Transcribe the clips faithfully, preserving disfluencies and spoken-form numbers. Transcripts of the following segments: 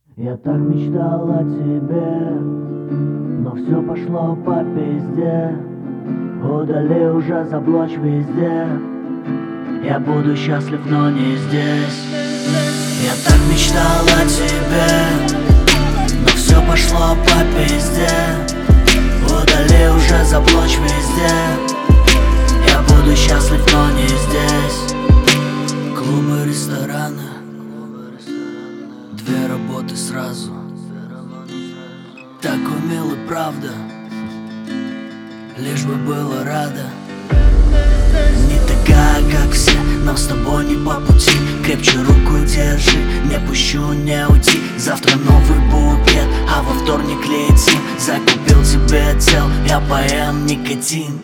Я так мечтал о тебе, но все пошло по пизде. Удали уже, заблочь везде. Я буду счастлив, но не здесь. Я так мечтал о тебе, но все пошло по пизде. Удали уже, заблочь везде. Я буду счастлив, но не здесь. Клубы, рестораны, две работы сразу. Так умел и правда, лишь бы было рада. Не такая, как все, но с тобой не по пути. Крепче руку держи, не пущу, не уйти. Завтра новый букет, а во вторник летим. Закупил тебе цел, я поем никотин.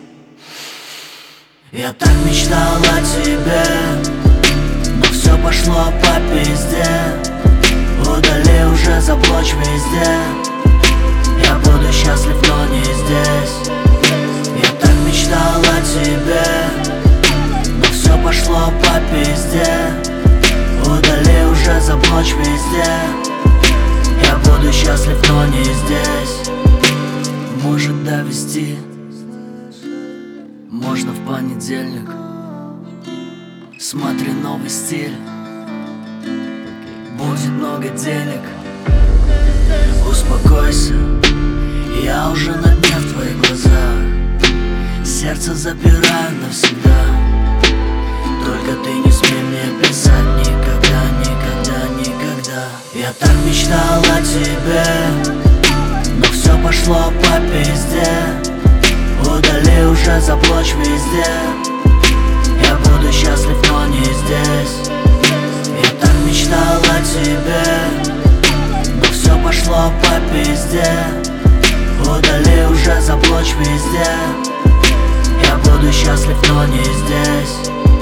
Я так мечтал о тебе, но все пошло по пизде. Удали уже, заблочь везде. Я буду счастлив, но не здесь. Я так мечтал о тебе, но все пошло по пизде. Удали уже, заблочь везде. Я буду счастлив, но не здесь. Может довести, можно в понедельник. Смотри новый стиль, будет много денег. Успокойся, я уже на дне в твоих глазах. Сердце запираю навсегда. Только ты не смей мне писать никогда, никогда, никогда. Я так мечтал о тебе, но все пошло по пизде. Удали уже, заблочь везде. Я буду счастлив, но не здесь. Я так мечтал о тебе, но все пошло по пизде. Удали уже, заблочь везде. Я буду счастлив, но не здесь.